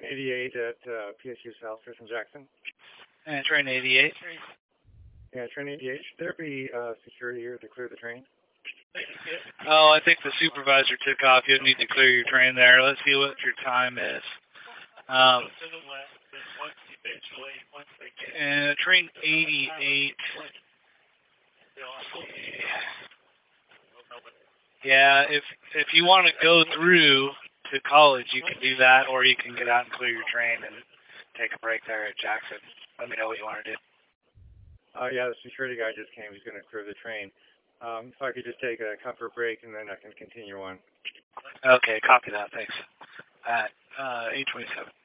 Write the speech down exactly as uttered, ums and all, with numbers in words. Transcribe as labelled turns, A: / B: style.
A: eighty-eight at uh, P S U South, Tristan Jackson.
B: And train eighty-eight.
A: Yeah, train eighty-eight. Should there be uh, security here to clear the train?
B: Oh, I think the supervisor took off. You need to clear your train there. Let's see what your time is. Um, and train eighty-eight. Yeah, if if you want to go through to college, you can do that, or you can get out and clear your train and take a break there at Jackson. Let me know what you want to do.
A: Uh, yeah, the security guy just came. He's going to clear the train. Um, if I could just take a comfort break, and then I can continue on.
B: Okay, copy that. Thanks. At uh, eight twenty-seven.